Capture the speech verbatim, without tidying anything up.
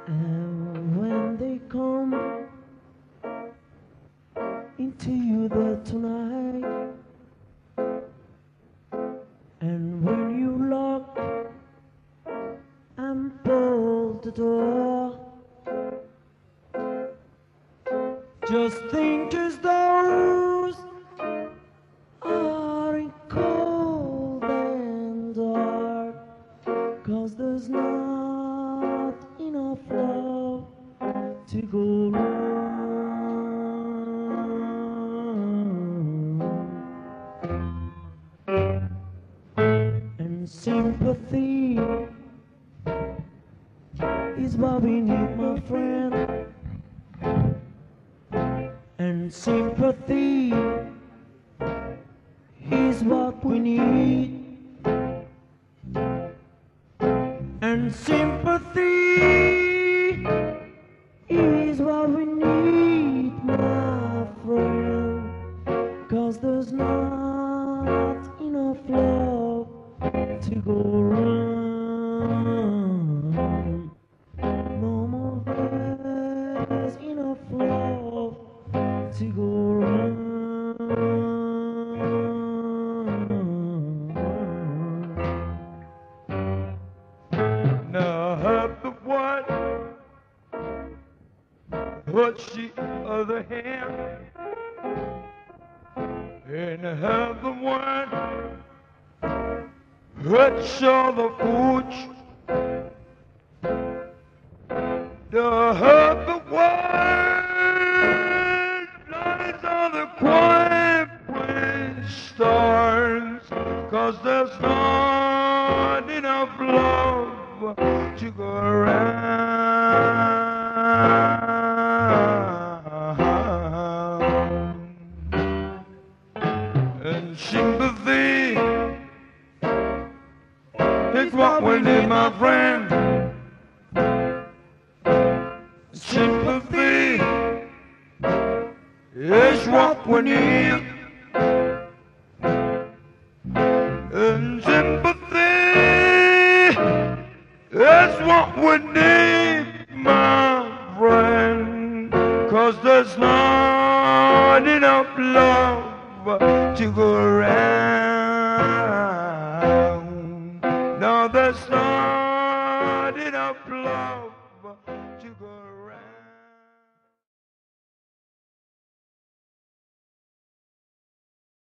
And when they come into you there tonight, and when you lock and bolt the door, just think as those are in cold and dark, 'cause there's not enough love to go round. And sympathy is what we need, my friend. And sympathy is what we need. And sympathy is what we need, my friend. 'Cause there's not enough love to go round. No more, there's enough love to go round. Now I have the one, touch the other hand, and I have the one, touch all the foods. Now I have the one, lies on the quiet wind stars, 'cause there's not enough love to go around. And sympathy is what we need, my friend. Sympathy is what we need. And sympathy is what we need, my friend. 'Cause there's not enough love to go